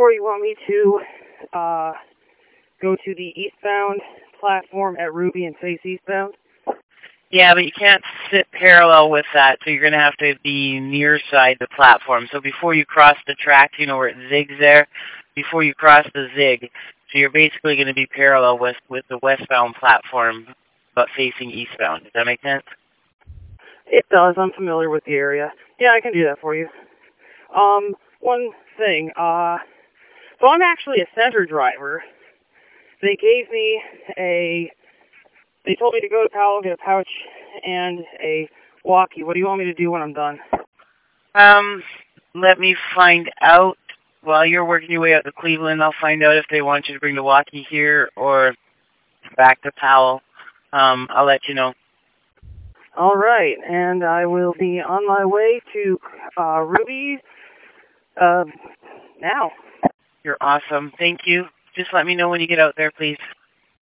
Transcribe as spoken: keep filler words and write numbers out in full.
for, you want me to uh, go to the eastbound platform at Ruby and face eastbound? Yeah, but you can't sit parallel with that, so you're going to have to be near side the platform. So before you cross the track, you know where it zigs there? Before you cross the zig, so you're basically going to be parallel with, with the westbound platform, but facing eastbound. Does that make sense? It does. I'm familiar with the area. Yeah, I can do that for you. Um, one thing, uh, so I'm actually a center driver. They gave me a, they told me to go to Powell, get a pouch, and a walkie. What do you want me to do when I'm done? Um, let me find out. While you're working your way out to Cleveland, I'll find out if they want you to bring the walkie here or back to Powell. Um, I'll let you know. All right, and I will be on my way to uh, Ruby uh, now. You're awesome. Thank you. Just let me know when you get out there, please.